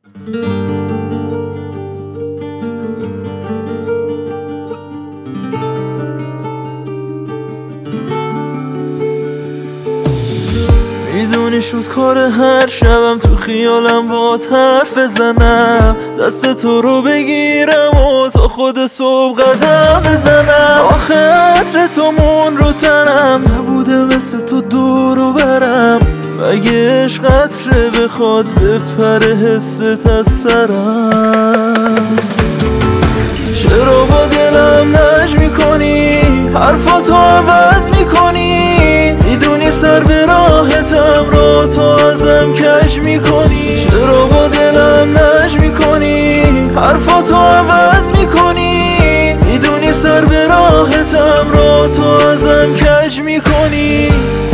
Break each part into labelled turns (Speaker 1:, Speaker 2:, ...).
Speaker 1: میدونی شد کار هر شبم تو خیالم باهات حرف بزنم، دست تو رو بگیرم و تا خود صبح قدم بزنم. آخه عطر تو مون رو تنم نبوده مثل تو دورو برم، مگه عشق قطره بخواد بپره حست از سرم. چرا با دلم نج میکنی، حرفاتو عوض میکنی، میدونی سر به راحتم رو تو ازم کج میکنی. چرا با دلم نج میکنی، حرفاتو عوض میکنی، میدونی سر به راحتم رو تو ازم کج میکنی.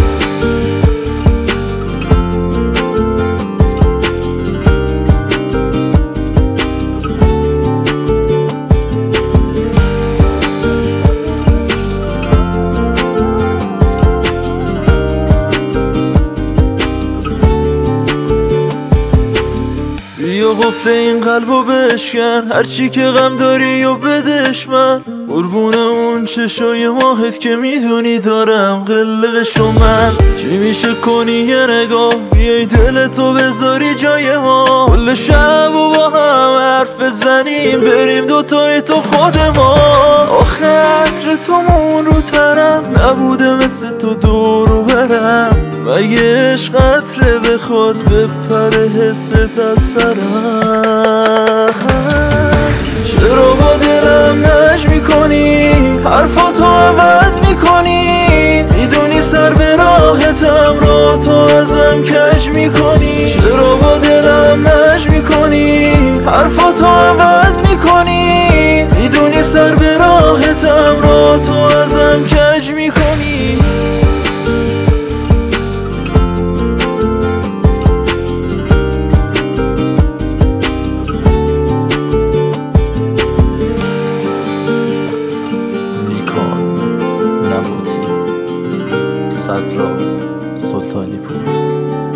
Speaker 1: بیا قفل این قلبو بشکن، هرچی که غم داری و بدش من، قربون اون چشای ماهت که میدونی دارم قلقشو من. چی میشه کنی یه نگاه، بیای دلتو بذاری جای ما، کل شب و با هم حرف بزنیم، بریم دوتای تو خود ما. آخه عطر تو مون رو تنم نبوده مثل تو دورو برم، مگه عشق قطره بخواد بپره حست از سرم. چرا با دلم نج میکنی، حرفاتو عوض میکنی، میدونی سر به راحتم رو تو ازم کج میکنی. چرا با دلم نج میکنی، حرفاتو عوض میکنی، میدونی سر به راحتم رو تو ازم کج میکنی. صدرا سلطانی پور.